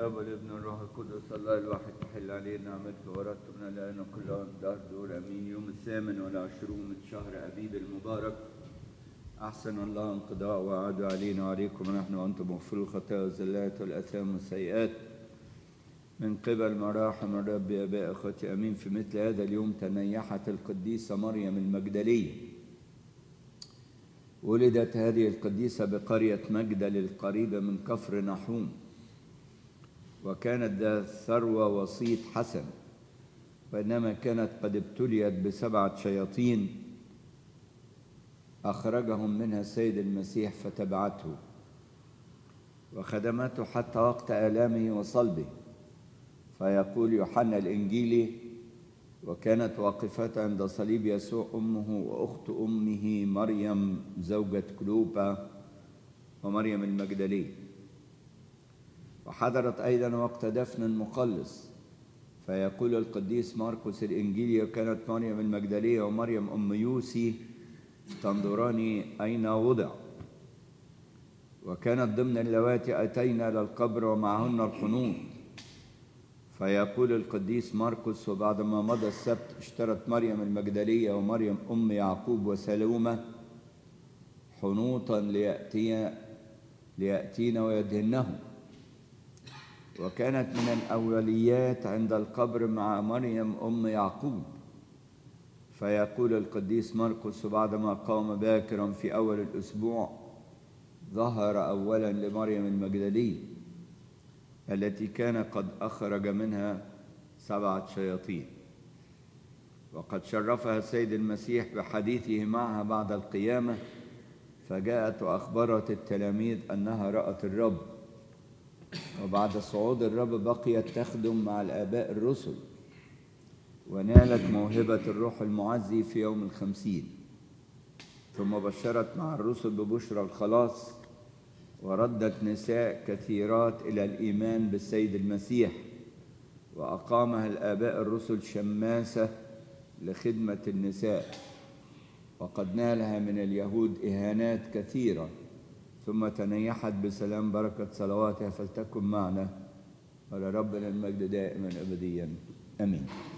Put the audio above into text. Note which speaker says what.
Speaker 1: الاب والابن والروح القدس الله الواحد تحل علينا نعمته ورتبنا لنا كلها دار دور امين. يوم 28 من شهر ابيب المبارك، احسن الله انقضاء وعاد علينا وعليكم ونحن وانتم مغفور الخطايا والزلات والاثام والسيئات من قبل مراحم الرب اباء اخوتي امين. في مثل هذا اليوم تنيحت القديسه مريم المجدليه. ولدت هذه القديسه بقريه مجدل القريبه من كفر نحوم، وكانت ذات ثروة وصيت حسن، بينما كانت قد ابتليت ب7 شياطين أخرجهم منها السيد المسيح فتبعته وخدمته حتى وقت آلامه وصلبه. فيقول يوحنا الإنجيلي: وكانت واقفة عند صليب يسوع أمه وأخت أمه مريم زوجة كلوبا ومريم المجدلية. وحضرت أيضا وقت دفن المخلص. فيقول القديس مرقس الإنجيلي: وكانت مريم المجدلية ومريم أم يوسي تنظران أين وضع. وكانت ضمن اللواتي أتينا إلى القبر ومعهن الحنوط. فيقول القديس مرقس: وبعدما مضى السبت اشترت مريم المجدلية ومريم أم يعقوب وسلومة حنوطا ليأتين ويدهنه. وكانت من الأوليات عند القبر مع مريم أم يعقوب. فيقول القديس مرقس: وبعدما قام باكرا في أول الأسبوع ظهر أولا لمريم المجدلية التي كان قد أخرج منها 7 شياطين. وقد شرفها السيد المسيح بحديثه معها بعد القيامة، فجاءت وأخبرت التلاميذ أنها رأت الرب. وبعد صعود الرب بقيت تخدم مع الآباء الرسل، ونالت موهبة الروح المعزي في يوم 50. ثم بشرت مع الرسل ببشرى الخلاص، وردت نساء كثيرات إلى الإيمان بالسيد المسيح، وأقامها الآباء الرسل شماسة لخدمة النساء. وقد نالها من اليهود إهانات كثيرة، ثم تنيحت بسلام. بركة صلواتها فلتكن معنا، ولربنا المجد دائما أبديا آمين.